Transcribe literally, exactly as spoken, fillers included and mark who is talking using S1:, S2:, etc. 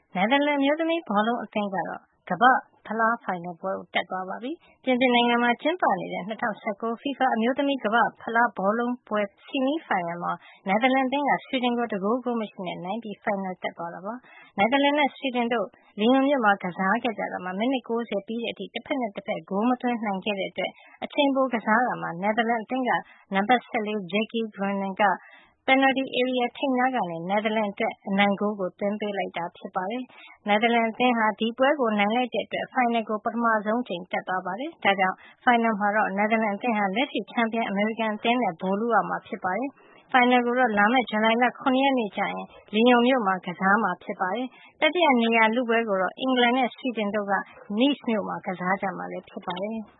S1: နယ်သာလန်အမျိုးသမီးဘောလုံးအသင်းကတော့ကမ္ဘာ့ဖလားဖိုင်နယ်ပွဲကိုတက်သွားပါပြီ။ ပြင်သစ်နိုင်ငံမှာကျင်းပနေတဲ့ ၂၀၁၉ FIFA အမျိုးသမီးကမ္ဘာ့ဖလားဘောလုံးပွဲဆီမီးဖိုင်နယ်မှာ နယ်သာလန်အသင်းက ဆွီဒင်ကို တဂိုးဂိုးမရှိနဲ့ နိုင်ပြီး ဖိုင်နယ်တက်သွားတာပါ။ နယ်သာလန်နဲ့ ဆွီဒင်တို့ လီယွန်မြို့မှာကစားခဲ့ကြတာမှာ မိနစ် ၉၀ ပြီးတဲ့အထိ တဖက်နဲ့ တဖက် ဂိုးမသွင်းနိုင်ခဲ့တဲ့အတွက် အချိန်ပိုကစားတာမှာ နယ်သာလန်အသင်းက နံပါတ် ၁၄ Jackie Bruyne က ပင်နယ်လ်တီဧရီယာထိပ်နားကနေ နယ်သာလန်အတွက် အနိုင်ဂိုးကို သွင်းပေးလိုက်တာဖြစ်ပါတယ်။ နယ်သာလန်အသင်းဟာ ဒီပွဲကိုနိုင်လိုက်တဲ့အတွက် ဖိုင်နယ်ကို ပထမဆုံးအကြိမ်တက်သွားပါတယ်။ ဒါကြောင့် ဖိုင်နယ်မှာတော့ နယ်သာလန်အသင်းဟာ လက်ရှိချန်ပီယံ အမေရိကန်အသင်းနဲ့ ဗိုလ်လုရမှာဖြစ်ပါတယ်။ ဖိုင်နယ်ကိုတော့ လာမယ့် ဇူလိုင်လ ၇ ရက်နေ့ကျရင် လီယွန်မြို့မှာကစားမှာဖြစ်ပါတယ်။ တတိယနေရာလုပွဲကိုတော့ အင်္ဂလန်နဲ့ ဆွီဒင်တို့က Nice မြို့မှာ ကစားကြမှာဖြစ်ပါတယ်။